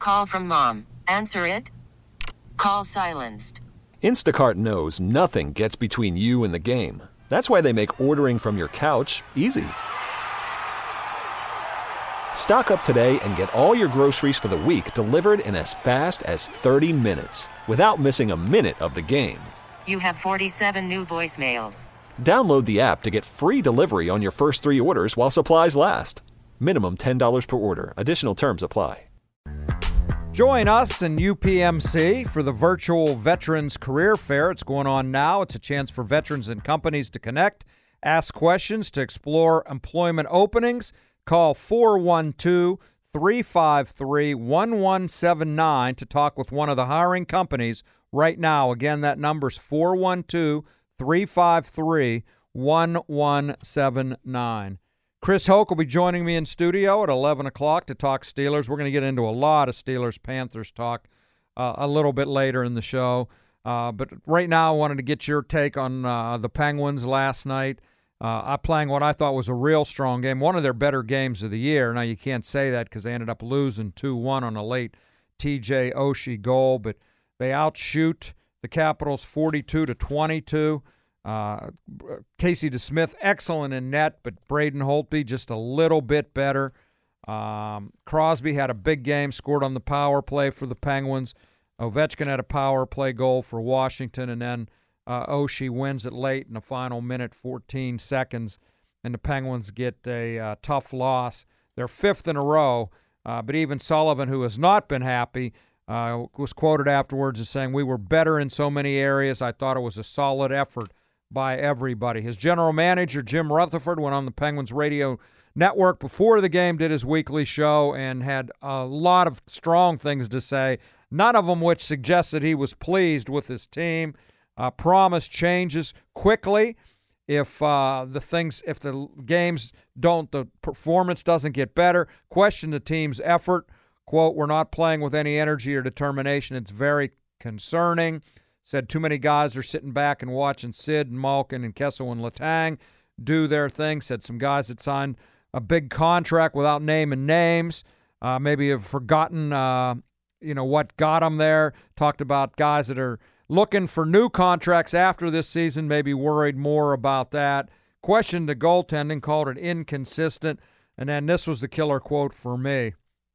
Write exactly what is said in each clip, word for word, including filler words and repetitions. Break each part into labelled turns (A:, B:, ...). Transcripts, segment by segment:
A: Call from mom. Answer it. Call silenced.
B: Instacart knows nothing gets between you and the game. That's why they make ordering from your couch easy. Stock up today and get all your groceries for the week delivered in as fast as thirty minutes without missing a minute of the game.
A: You have forty-seven new voicemails.
B: Download the app to get free delivery on your first three orders while supplies last. Minimum ten dollars per order. Additional terms apply.
C: Join us in U P M C for the virtual Veterans Career Fair. It's going on now. It's a chance for veterans and companies to connect, ask questions, to explore employment openings. Call four one two, three five three, one one seven nine to talk with one of the hiring companies right now. Again, that number's four one two, three five three, one one seven nine. Chris Hoke will be joining me in studio at eleven o'clock to talk Steelers. We're going to get into a lot of Steelers-Panthers talk uh, a little bit later in the show. Uh, but right now I wanted to get your take on uh, the Penguins last night. Uh, I playing what I thought was a real strong game, one of their better games of the year. Now, you can't say that because they ended up losing two one on a late T J Oshie goal, but they outshoot the Capitals forty-two to twenty-two. Uh, Casey DeSmith, excellent in net, but Braden Holtby just a little bit better. Um, Crosby had a big game, scored on the power play for the Penguins. Ovechkin had a power play goal for Washington, and then uh, Oshie wins it late in the final minute, fourteen seconds, and the Penguins get a uh, tough loss. They're fifth in a row, uh, but even Sullivan, who has not been happy, uh, was quoted afterwards as saying, "We were better in so many areas. I thought it was a solid effort by everybody." His general manager, Jim Rutherford, went on the Penguins radio network before the game, did his weekly show, and had a lot of strong things to say, none of them which suggested he was pleased with his team. Uh, promised changes quickly if uh, the things, if the games don't, the performance doesn't get better. Questioned the team's effort. Quote, "We're not playing with any energy or determination. It's very concerning." Said too many guys are sitting back and watching Sid and Malkin and Kessel and Letang do their thing. Said some guys that signed a big contract without naming names uh, maybe have forgotten, uh, you know, what got them there. Talked about guys that are looking for new contracts after this season, maybe worried more about that. Questioned the goaltending, called it inconsistent. And then this was the killer quote for me.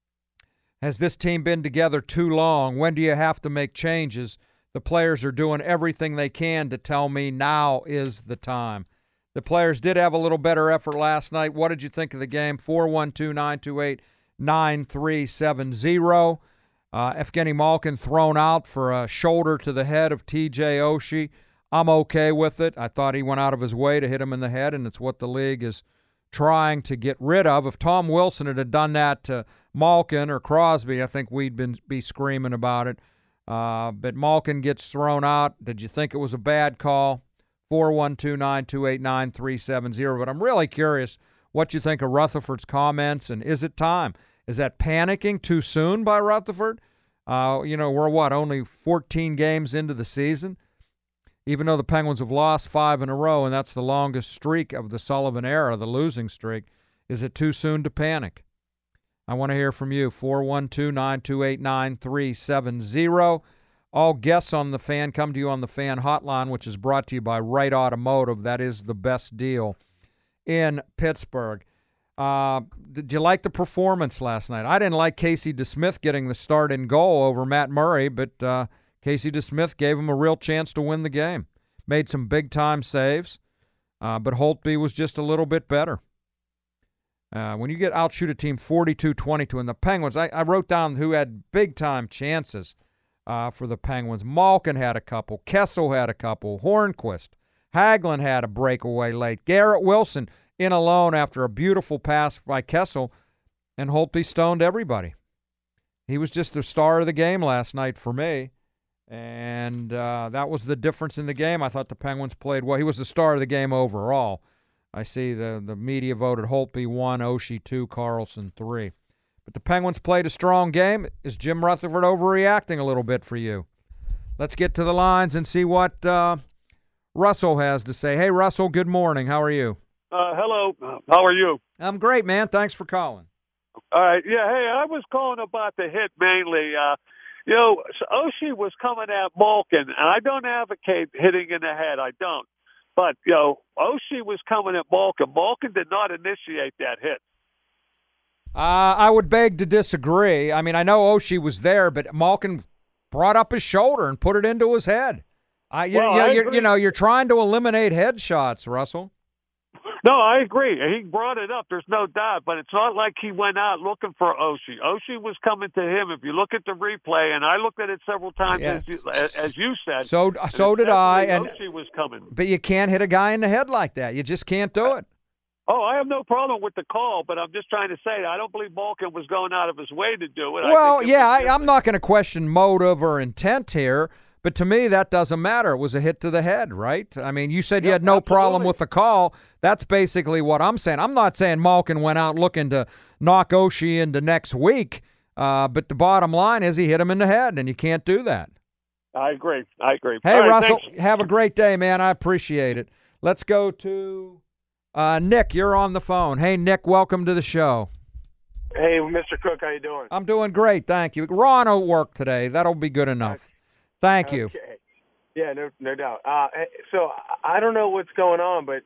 C: "Has this team been together too long? When do you have to make changes? The players are doing everything they can to tell me now is the time." The players did have a little better effort last night. What did you think of the game? four one two, nine two eight, nine three seven zero. Uh, Evgeny Malkin thrown out for a shoulder to the head of T J Oshie. I'm okay with it. I thought he went out of his way to hit him in the head, and it's what the league is trying to get rid of. If Tom Wilson had done that to Malkin or Crosby, I think we'd been be screaming about it. Uh, but Malkin gets thrown out. Did you think it was a bad call? four one two, nine two eight, nine three seven zero. But I'm really curious what you think of Rutherford's comments, and is it time? Is that panicking too soon by Rutherford? Uh, you know, we're what, only fourteen games into the season? Even though the Penguins have lost five in a row, and that's the longest streak of the Sullivan era, the losing streak, is it too soon to panic? I want to hear from you. four one two, nine two eight, nine three seven zero. All guests on the Fan come to you on the Fan Hotline, which is brought to you by Wright Automotive. That is the best deal in Pittsburgh. Uh, did you like the performance last night? I didn't like Casey DeSmith getting the start in goal over Matt Murray, but uh, Casey DeSmith gave him a real chance to win the game. Made some big-time saves, uh, but Holtby was just a little bit better. Uh, when you get outshoot a team forty-two twenty-two, and the Penguins, I, I wrote down who had big-time chances uh, for the Penguins. Malkin had a couple. Kessel had a couple. Hornquist. Hagelin had a breakaway late. Garrett Wilson in alone after a beautiful pass by Kessel, and Holtby stoned everybody. He was just the star of the game last night for me, and uh, that was the difference in the game. I thought the Penguins played well. He was the star of the game overall. I see the, the media voted Holtby one, Oshie two, Carlson three. But the Penguins played a strong game. Is Jim Rutherford overreacting a little bit for you? Let's get to the lines and see what uh, Russell has to say. Hey, Russell, good morning. How are you?
D: Uh, hello. How are you?
C: I'm great, man. Thanks for calling.
D: All right. Yeah, hey, I was calling about the hit mainly. Uh, you know, so Oshie was coming at Malkin, and I don't advocate hitting in the head. I don't. But, you know, Oshie was coming at Malkin. Malkin did not initiate that hit.
C: Uh, I would beg to disagree. I mean, I know Oshie was there, but Malkin brought up his shoulder and put it into his head. I, you,
D: well,
C: you,
D: I
C: you, you know, you're trying to eliminate headshots, Russell.
D: No, I agree. He brought it up. There's no doubt. But it's not like he went out looking for Oshie. Oshie was coming to him. If you look at the replay, and I looked at it several times,
C: Yeah.
D: as, you, as you said.
C: So, so did I. And
D: Oshie was coming.
C: But you can't hit a guy in the head like that. You just can't do it.
D: Oh, I have no problem with the call, but I'm just trying to say I don't believe Malkin was going out of his way to do it.
C: Well,
D: I think it
C: yeah,
D: was
C: I, I'm not going to question motive or intent here. But to me, that doesn't matter. It was a hit to the head, right? I mean, you said you
D: Yep,
C: had no problem
D: absolutely.
C: with the call. That's basically what I'm saying. I'm not saying Malkin went out looking to knock Oshie into next week, uh, but the bottom line is he hit him in the head, and you can't do that.
D: I agree. I agree.
C: Hey,
D: All right,
C: Russell,
D: thanks.
C: have a great day, man. I appreciate it. Let's go to uh, Nick. You're on the phone. Hey, Nick, welcome to the show.
E: Hey, Mister Cook, how you doing?
C: I'm doing great, thank you. Ron will work today. That'll be good enough. Thank you.
E: Okay. Yeah, no, no doubt. Uh, so I don't know what's going on, but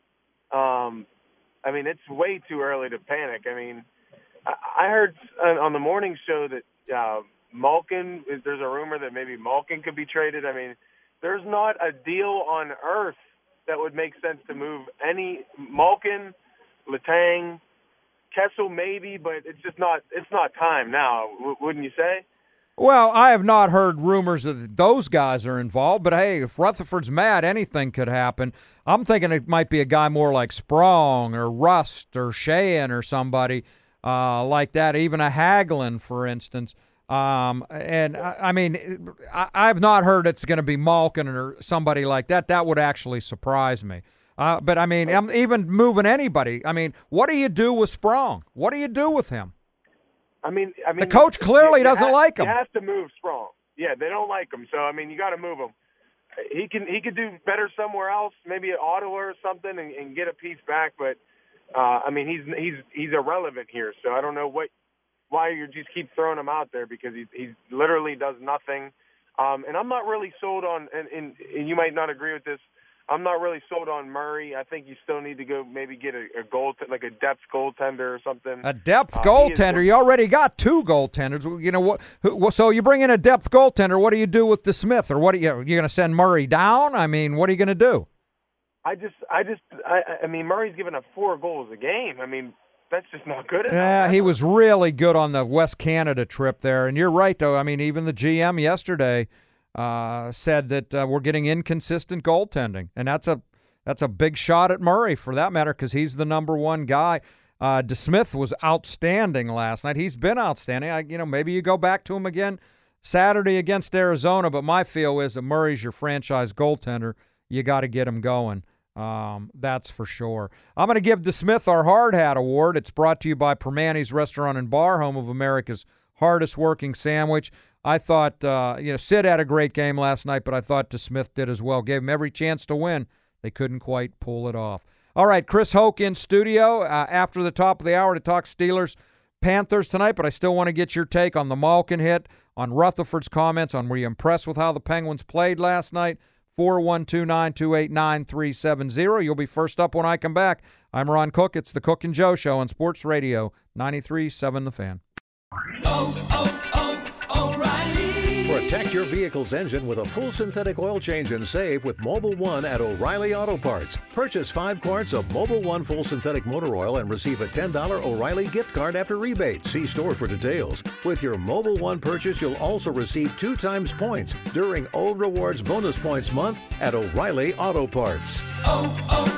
E: um, I mean, it's way too early to panic. I mean, I, I heard on, on the morning show that uh, Malkin. There's a rumor that maybe Malkin could be traded. I mean, there's not a deal on earth that would make sense to move any Malkin, Letang, Kessel maybe, but it's just not. It's not time now, w- wouldn't you say?
C: Well, I have not heard rumors that those guys are involved, but hey, if Rutherford's mad, anything could happen. I'm thinking it might be a guy more like Sprong or Rust or Sheehan or somebody uh, like that, even a Hagelin, for instance. Um, and, I, I mean, I, I've not heard it's going to be Malkin or somebody like that. That would actually surprise me. Uh, but, I mean, I'm even moving anybody. I mean, what do you do with Sprong? What do you do with him?
E: I mean, I mean,
C: the coach clearly
E: you, you
C: doesn't
E: have,
C: like him.
E: You have to move Sprong. Yeah, they don't like him. So I mean, you got to move him. He can he could do better somewhere else, maybe at Ottawa or something, and, and get a piece back. But uh, I mean, he's he's he's irrelevant here. So I don't know what why you just keep throwing him out there because he he literally does nothing. Um, and I'm not really sold on, and, and, and you might not agree with this. I'm not really sold on Murray. I think you still need to go maybe get a, a goal, like a depth goaltender or something.
C: A depth
E: uh,
C: goaltender? You already got two goaltenders. You know what? Who, so you bring in a depth goaltender. What do you do with DeSmith, or what? Are you you going to send Murray down? I mean, what are you going to do?
E: I just, I just, I, I mean, Murray's given up four goals a game. I mean, that's just not good enough.
C: Yeah, he was really good on the West Canada trip there. And you're right, though. I mean, even the G M yesterday uh, said that uh, we're getting inconsistent goaltending, and that's a that's a big shot at Murray for that matter because he's the number one guy. Uh, DeSmith was outstanding last night. He's been outstanding. I, you know, maybe you go back to him again Saturday against Arizona, but my feel is that Murray's your franchise goaltender. You got to get him going. Um, that's for sure. I'm going to give DeSmith our Hard Hat Award. It's brought to you by Permani's Restaurant and Bar, home of America's hardest working sandwich. I thought, uh, you know, Sid had a great game last night, but I thought DeSmith did as well. Gave him every chance to win. They couldn't quite pull it off. All right, Chris Hoke in studio uh, after the top of the hour to talk Steelers Panthers tonight, but I still want to get your take on the Malkin hit, on Rutherford's comments, on were you impressed with how the Penguins played last night? four one two, nine two eight, nine three seven zero. You'll be first up when I come back. I'm Ron Cook. It's the Cook and Joe Show on Sports Radio ninety-three point seven The Fan.
F: Oh, oh, oh, O'Reilly.
G: Protect your vehicle's engine with a full synthetic oil change and save with Mobil One at O'Reilly Auto Parts. Purchase five quarts of Mobil One full synthetic motor oil and receive a ten dollars O'Reilly gift card after rebate. See store for details. With your Mobil One purchase, you'll also receive two times points during O Rewards Bonus Points Month at O'Reilly Auto Parts.
F: Oh, oh,